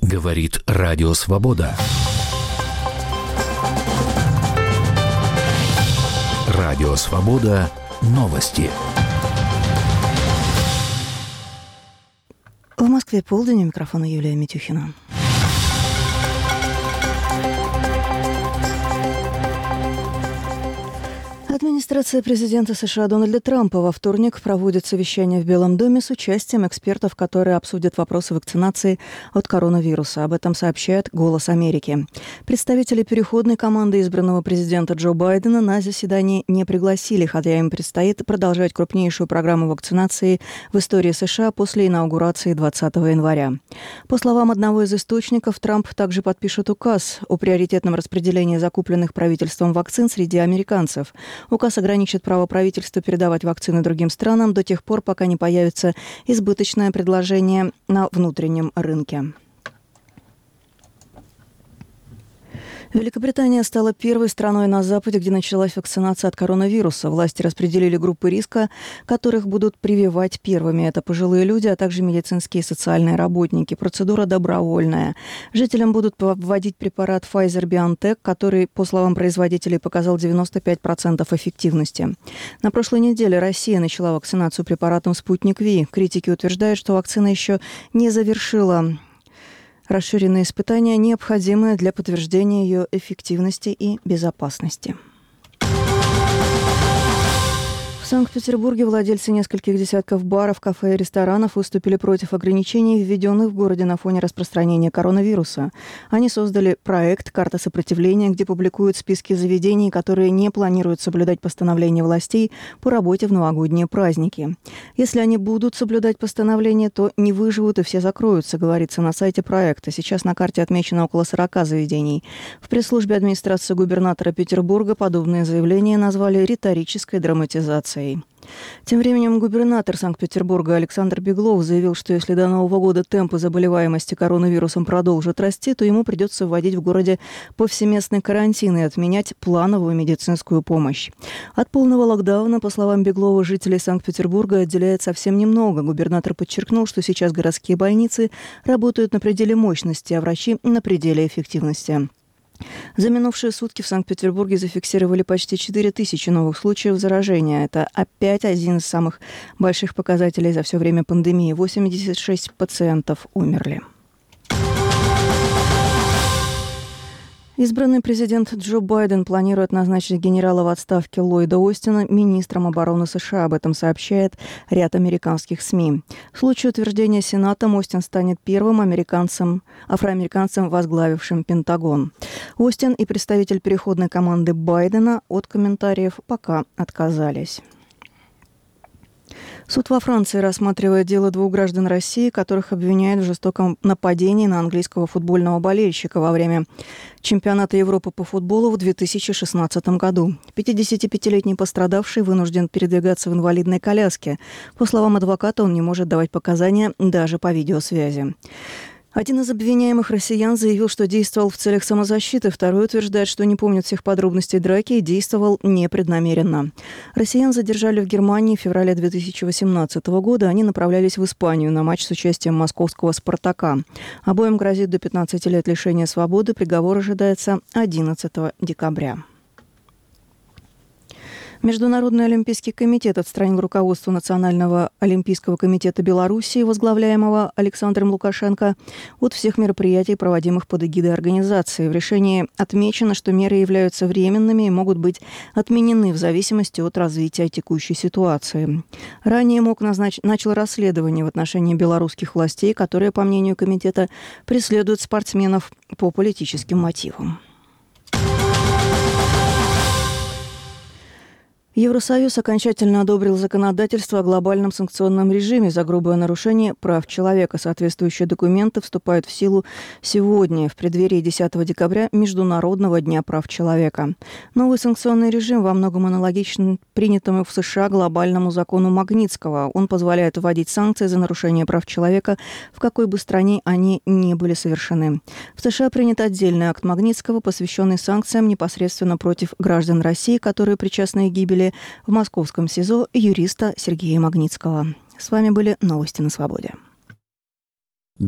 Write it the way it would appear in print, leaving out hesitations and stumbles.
Говорит Радио Свобода. Радио Свобода. Новости. В Москве полдень. У микрофона Юлия Митюхина. Администрация президента США Дональда Трампа во вторник проводит совещание в Белом доме с участием экспертов, которые обсудят вопросы вакцинации от коронавируса. Об этом сообщает «Голос Америки». Представители переходной команды избранного президента Джо Байдена на заседание не пригласили, хотя им предстоит продолжать крупнейшую программу вакцинации в истории США после инаугурации 20 января. По словам одного из источников, Трамп также подпишет указ о приоритетном распределении закупленных правительством вакцин среди американцев. Указ ограничит право правительства передавать вакцины другим странам до тех пор, пока не появится избыточное предложение на внутреннем рынке. Великобритания стала первой страной на Западе, где началась вакцинация от коронавируса. Власти распределили группы риска, которых будут прививать первыми. Это пожилые люди, а также медицинские и социальные работники. Процедура добровольная. Жителям будут вводить препарат Pfizer-BioNTech, который, по словам производителей, показал 95% эффективности. На прошлой неделе Россия начала вакцинацию препаратом «Спутник Ви». Критики утверждают, что вакцина еще не завершила расширенные испытания, необходимые для подтверждения ее эффективности и безопасности. В Санкт-Петербурге владельцы нескольких десятков баров, кафе и ресторанов выступили против ограничений, введенных в городе на фоне распространения коронавируса. Они создали проект «Карта сопротивления», где публикуют списки заведений, которые не планируют соблюдать постановления властей по работе в новогодние праздники. Если они будут соблюдать постановления, то не выживут и все закроются, говорится на сайте проекта. Сейчас на карте отмечено около 40 заведений. В пресс-службе администрации губернатора Петербурга подобные заявления назвали риторической драматизацией. Тем временем губернатор Санкт-Петербурга Александр Беглов заявил, что если до Нового года темпы заболеваемости коронавирусом продолжат расти, то ему придется вводить в городе повсеместный карантин и отменять плановую медицинскую помощь. От полного локдауна, по словам Беглова, жителей Санкт-Петербурга отделяет совсем немного. Губернатор подчеркнул, что сейчас городские больницы работают на пределе мощности, а врачи на пределе эффективности. За минувшие сутки в Санкт-Петербурге зафиксировали почти 4000 новых случаев заражения. Это опять один из самых больших показателей за все время пандемии. 86 пациентов умерли. Избранный президент Джо Байден планирует назначить генерала в отставке Ллойда Остина министром обороны США. Об этом сообщает ряд американских СМИ. В случае утверждения Сенатом Остин станет первым афроамериканцем, возглавившим Пентагон. Остин и представитель переходной команды Байдена от комментариев пока отказались. Суд во Франции рассматривает дело 2 граждан России, которых обвиняют в жестоком нападении на английского футбольного болельщика во время чемпионата Европы по футболу в 2016 году. 55-летний пострадавший вынужден передвигаться в инвалидной коляске. По словам адвоката, он не может давать показания даже по видеосвязи. Один из обвиняемых россиян заявил, что действовал в целях самозащиты. Второй утверждает, что не помнит всех подробностей драки и действовал непреднамеренно. Россиян задержали в Германии в феврале 2018 года. Они направлялись в Испанию на матч с участием московского «Спартака». Обоим грозит до 15 лет лишения свободы. Приговор ожидается 11 декабря. Международный олимпийский комитет отстранил руководство Национального олимпийского комитета Белоруссии, возглавляемого Александром Лукашенко, от всех мероприятий, проводимых под эгидой организации. В решении отмечено, что меры являются временными и могут быть отменены в зависимости от развития текущей ситуации. Ранее МОК начал расследование в отношении белорусских властей, которые, по мнению комитета, преследуют спортсменов по политическим мотивам. Евросоюз окончательно одобрил законодательство о глобальном санкционном режиме за грубое нарушение прав человека. Соответствующие документы вступают в силу сегодня, в преддверии 10 декабря, Международного дня прав человека. Новый санкционный режим во многом аналогичен принятому в США глобальному закону Магнитского. Он позволяет вводить санкции за нарушение прав человека, в какой бы стране они ни были совершены. В США принят отдельный акт Магнитского, посвященный санкциям непосредственно против граждан России, которые причастны к гибели в московском СИЗО юриста Сергея Магнитского. С вами были новости на Свободе.